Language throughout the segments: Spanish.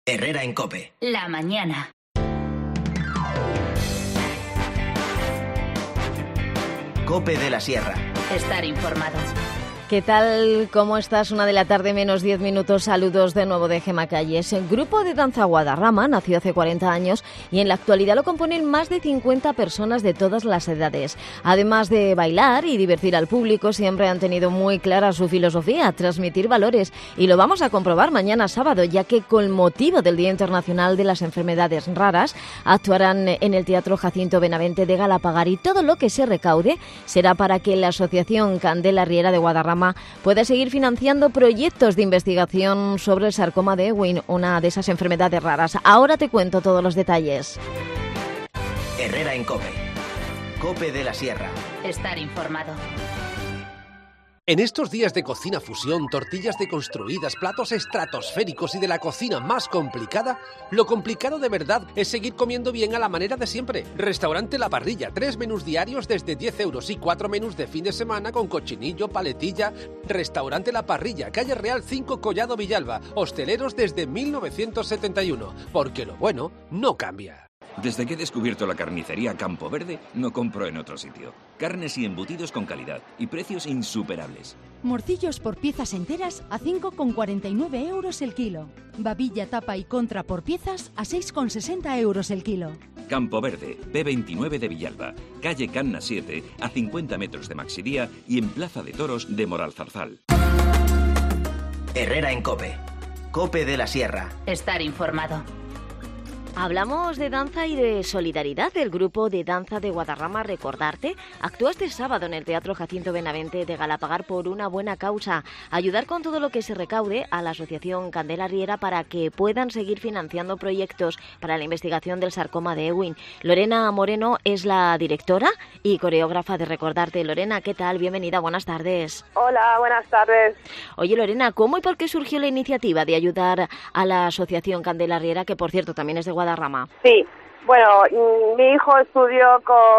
Herrera en COPE. La mañana. COPE de la Sierra. Estar informado. ¿Qué tal? ¿Cómo estás? 1 de la tarde menos 10 minutos. Saludos de nuevo de Gema Calles. El grupo de danza Guadarrama nació hace 40 años y en la actualidad lo componen más de 50 personas de todas las edades. Además de bailar y divertir al público, siempre han tenido muy clara su filosofía, transmitir valores. Y lo vamos a comprobar mañana sábado, ya que con motivo del Día Internacional de las Enfermedades Raras, actuarán en el Teatro Jacinto Benavente de Galapagar y todo lo que se recaude será para que la Asociación Candela Riera de Guadarrama puede seguir financiando proyectos de investigación sobre el sarcoma de Ewing, una de esas enfermedades raras. Ahora te cuento todos los detalles. Herrera en COPE. COPE de la Sierra. Estar informado. En estos días de cocina fusión, tortillas deconstruidas, platos estratosféricos y de la cocina más complicada, lo complicado de verdad es seguir comiendo bien a la manera de siempre. Restaurante La Parrilla, 3 menús diarios desde 10 euros y 4 menús de fin de semana con cochinillo, paletilla. Restaurante La Parrilla, calle Real 5, Collado Villalba. Hosteleros desde 1971, porque lo bueno no cambia. Desde que he descubierto la carnicería Campo Verde, no compro en otro sitio. Carnes y embutidos con calidad y precios insuperables. Morcillos por piezas enteras a 5,49 euros el kilo. Babilla, tapa y contra por piezas a 6,60 euros el kilo. Campo Verde, P29 de Villalba, calle Canna 7, a 50 metros de Maxidía y en Plaza de Toros de Moralzarzal. Herrera en COPE. COPE de la Sierra. Estar informado. Hablamos de danza y de solidaridad. El grupo de danza de Guadarrama Recordarte actúa este sábado en el Teatro Jacinto Benavente de Galapagar por una buena causa: ayudar con todo lo que se recaude a la Asociación Candela Riera para que puedan seguir financiando proyectos para la investigación del sarcoma de Ewing. Lorena Moreno es la directora y coreógrafa de Recordarte. Lorena, ¿qué tal? Bienvenida, buenas tardes. Hola, buenas tardes. Oye, Lorena, ¿cómo y por qué surgió la iniciativa de ayudar a la Asociación Candela Riera, que por cierto también es de Guadarrama? Sí, bueno, mi hijo estudió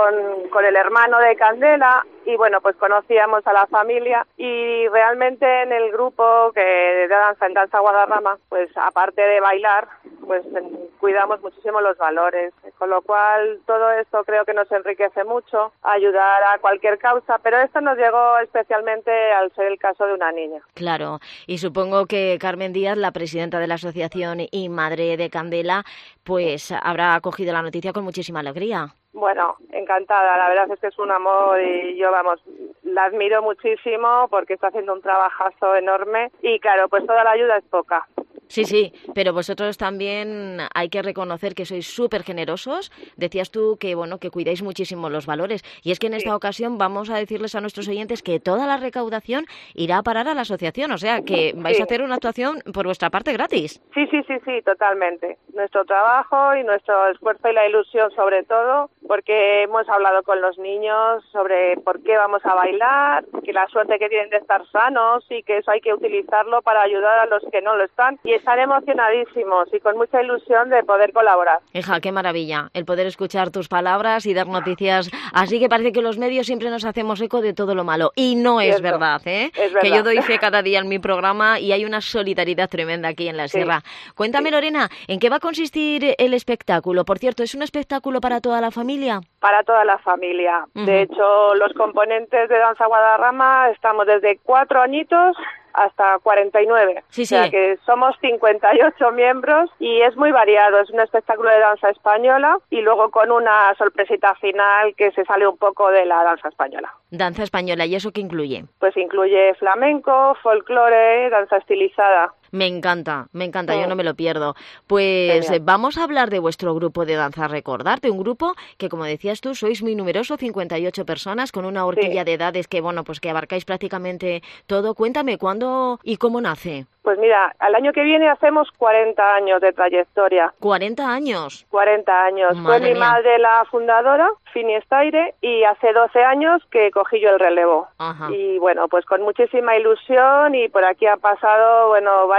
con el hermano de Candela y bueno, pues conocíamos a la familia y realmente en el grupo que de danza, en Danza Guadarrama, pues aparte de bailar, pues cuidamos muchísimo los valores, con lo cual todo esto creo que nos enriquece mucho, ayudar a cualquier causa, pero esto nos llegó especialmente al ser el caso de una niña. Claro, y supongo que Carmen Díaz, la presidenta de la asociación y madre de Candela, pues habrá acogido la noticia con muchísima alegría. Bueno, encantada, la verdad es que es un amor y yo, vamos, la admiro muchísimo porque está haciendo un trabajazo enorme y claro, pues toda la ayuda es poca. Sí, pero vosotros también hay que reconocer que sois súper generosos. Decías tú que bueno, que cuidáis muchísimo los valores. Y es que en esta ocasión vamos a decirles a nuestros oyentes que toda la recaudación irá a parar a la asociación. O sea, que vais a hacer una actuación por vuestra parte gratis. Sí, totalmente. Nuestro trabajo y nuestro esfuerzo y la ilusión sobre todo, porque hemos hablado con los niños sobre por qué vamos a bailar, que la suerte que tienen de estar sanos y que eso hay que utilizarlo para ayudar a los que no lo están. Y están emocionadísimos y con mucha ilusión de poder colaborar. Hija, qué maravilla el poder escuchar tus palabras y dar noticias. Así que parece que los medios siempre nos hacemos eco de todo lo malo. Y no es verdad, ¿eh? Es verdad. Que yo doy fe cada día en mi programa y hay una solidaridad tremenda aquí en la Sierra. Cuéntame, Lorena, ¿en qué va a consistir el espectáculo? Por cierto, ¿es un espectáculo para toda la familia? Para toda la familia. De hecho, los componentes de Danza Guadarrama estamos desde 4 añitos hasta 49. Sí. O sea que somos 58 miembros y es muy variado. Es un espectáculo de danza española y luego con una sorpresita final que se sale un poco de la danza española. Danza española, ¿y eso qué incluye? Pues incluye flamenco, folclore, danza estilizada. Me encanta, yo no me lo pierdo. Pues vamos a hablar de vuestro grupo de danza Recordarte, un grupo que, como decías tú, sois muy numeroso, 58 personas, con una horquilla de edades que, bueno, pues que abarcáis prácticamente todo. Cuéntame, ¿cuándo y cómo nace? Pues mira, al año que viene hacemos 40 años de trayectoria. ¿40 años? 40 años. Madre Fue mi mía. madre la fundadora, Fini Estaire, y hace 12 años que cogí yo el relevo. Ajá. Y bueno, pues con muchísima ilusión y por aquí han pasado, bueno, varios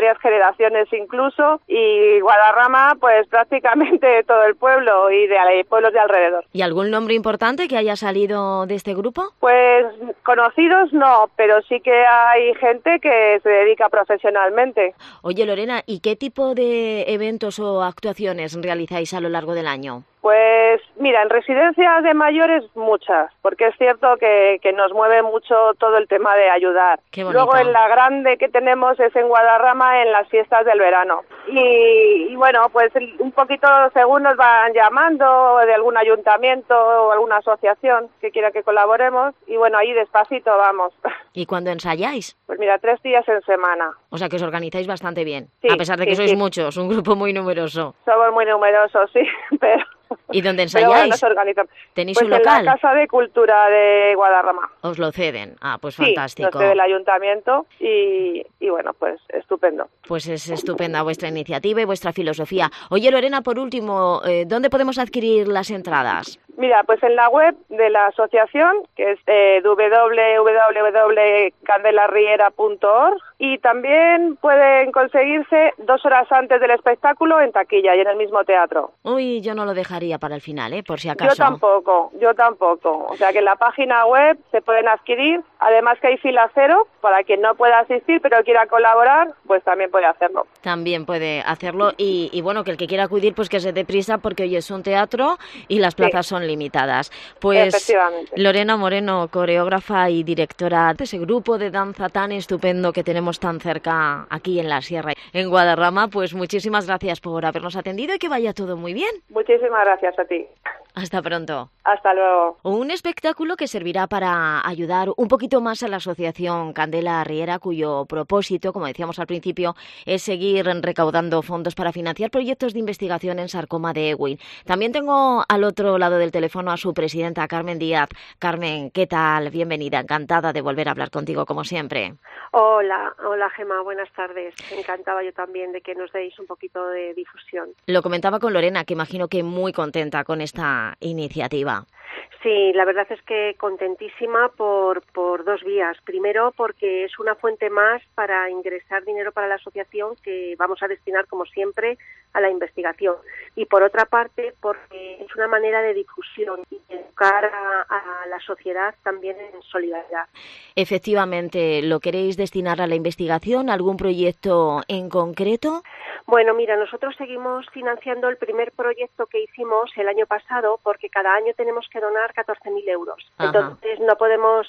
varias generaciones incluso, y Guadarrama pues prácticamente todo el pueblo y de pueblos de alrededor. ¿Y algún nombre importante que haya salido de este grupo? Pues conocidos no, pero sí que hay gente que se dedica profesionalmente. Oye, Lorena, ¿y qué tipo de eventos o actuaciones realizáis a lo largo del año? Pues mira, en residencias de mayores muchas, porque es cierto que nos mueve mucho todo el tema de ayudar. Qué bonito. Luego en la grande que tenemos es en Guadarrama en las fiestas del verano. Y bueno, pues un poquito según nos van llamando de algún ayuntamiento o alguna asociación que quiera que colaboremos, y bueno, ahí despacito vamos. ¿Y cuándo ensayáis? Pues mira, 3 días en semana. O sea que os organizáis bastante bien, Sí, a pesar de que sí, sois sí. muchos, un grupo muy numeroso. Somos muy numerosos, sí, pero... ¿Y dónde Pero bueno, ensayáis? nos organizamos. ¿Tenéis pues un local? En la Casa de Cultura de Guadarrama. Os lo ceden. Ah, pues Sí, fantástico. nos cede el ayuntamiento y bueno, pues estupendo. Pues es estupenda vuestra iniciativa y vuestra filosofía. Oye, Lorena, por último, ¿dónde podemos adquirir las entradas? Mira, pues en la web de la asociación, que es www.candelarriera.org, y también pueden conseguirse 2 horas antes del espectáculo en taquilla y en el mismo teatro. Uy, yo no lo dejaría para el final, por si acaso. Yo tampoco. O sea que en la página web se pueden adquirir, además que hay fila cero, para quien no pueda asistir pero quiera colaborar, pues también puede hacerlo. También puede hacerlo y bueno, que el que quiera acudir, pues que se dé prisa porque hoy es un teatro y las plazas son limitadas. Pues Efectivamente. Lorena Moreno, coreógrafa y directora de ese grupo de danza tan estupendo que tenemos tan cerca aquí en la Sierra, en Guadarrama, pues muchísimas gracias por habernos atendido y que vaya todo muy bien. Muchísimas gracias a ti. Hasta pronto. Hasta luego. Un espectáculo que servirá para ayudar un poquito más a la asociación Candela Riera, cuyo propósito, como decíamos al principio, es seguir recaudando fondos para financiar proyectos de investigación en sarcoma de Ewing. También tengo al otro lado del teléfono a su presidenta, Carmen Díaz. Carmen, ¿qué tal? Bienvenida, encantada de volver a hablar contigo como siempre. Hola Gemma, buenas tardes. Encantada yo también de que nos deis un poquito de difusión. Lo comentaba con Lorena, que imagino que muy contenta con esta iniciativa. Sí, la verdad es que contentísima por 2 vías. Primero, porque es una fuente más para ingresar dinero para la asociación que vamos a destinar, como siempre, a la investigación. Y por otra parte, porque es una manera de difusión y educar a la sociedad también en solidaridad. Efectivamente, ¿lo queréis destinar a la investigación? ¿Algún proyecto en concreto? Bueno, mira, nosotros seguimos financiando el primer proyecto que hicimos el año pasado porque cada año tenemos que donar 14.000 euros. Ajá. Entonces no podemos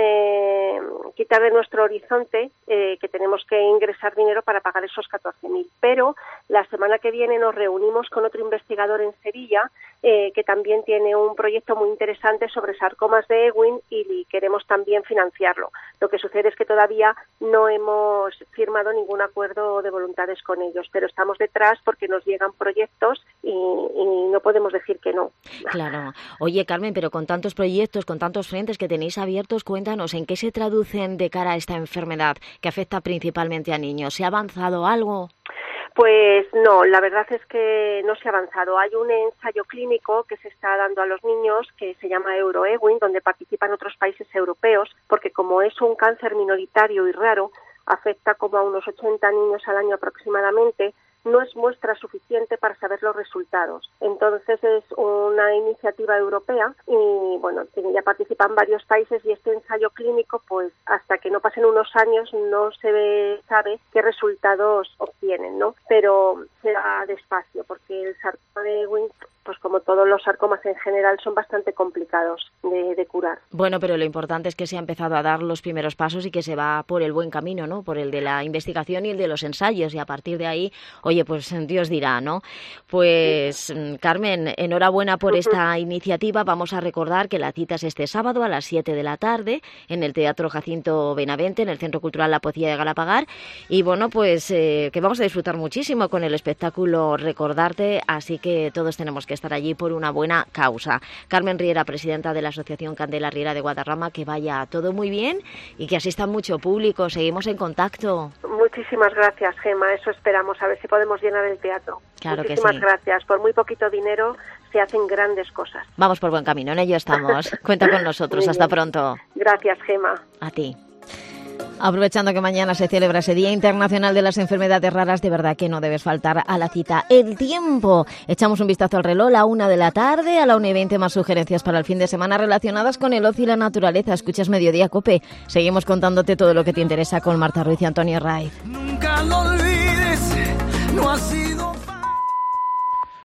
quitar de nuestro horizonte que tenemos que ingresar dinero para pagar esos 14.000. Pero la semana que viene nos reunimos con otro investigador en Sevilla que también tiene un proyecto muy interesante sobre sarcomas de Ewing y queremos también financiarlo. Lo que sucede es que todavía no hemos firmado ningún acuerdo de voluntades con ellos, pero estamos detrás porque nos llegan proyectos y no podemos decir que no. Claro. Oye, Carmen, pero con tantos proyectos, con tantos frentes que tenéis abiertos, cuéntanos, ¿en qué se traducen de cara a esta enfermedad que afecta principalmente a niños? ¿Se ha avanzado algo? Pues no, la verdad es que no se ha avanzado. Hay un ensayo clínico que se está dando a los niños que se llama EuroEwing, donde participan otros países europeos, porque como es un cáncer minoritario y raro, afecta como a unos 80 niños al año aproximadamente, no es muestra suficiente para saber los resultados. Entonces es una iniciativa europea y bueno, ya participan varios países y este ensayo clínico, pues hasta que no pasen unos años no se sabe qué resultados obtienen, ¿no? Pero será despacio porque el sarcoma de Ewing, pues como todos los sarcomas en general, son bastante complicados de curar. Bueno, pero lo importante es que se ha empezado a dar los primeros pasos y que se va por el buen camino, ¿no? Por el de la investigación y el de los ensayos, y a partir de ahí, oye, pues Dios dirá, ¿no? Pues Carmen, enhorabuena por esta iniciativa. Vamos a recordar que la cita es este sábado a las 7 de la tarde en el Teatro Jacinto Benavente, en el Centro Cultural La Poecía de Galapagar, y bueno, pues que vamos a disfrutar muchísimo con el espectáculo Recordarte, así que todos tenemos que estar allí por una buena causa. Carmen Riera, presidenta de la Asociación Candela Riera de Guadarrama, que vaya todo muy bien y que asista mucho público. Seguimos en contacto. Muchísimas gracias, Gemma. Eso esperamos, a ver si podemos llenar el teatro. Claro que sí. Muchísimas gracias. Por muy poquito dinero se hacen grandes cosas. Vamos por buen camino, en ello estamos. Cuenta con nosotros. Hasta pronto. Gracias, Gemma. A ti. Aprovechando que mañana se celebra ese Día Internacional de las Enfermedades Raras, de verdad que no debes faltar a la cita. El tiempo. Echamos un vistazo al reloj, la 1 de la tarde, a la 1:20 más sugerencias para el fin de semana relacionadas con el ocio y la naturaleza. Escuchas Mediodía Cope. Seguimos contándote todo lo que te interesa con Marta Ruiz y Antonio Raiz. Nunca lo olvides, no ha sido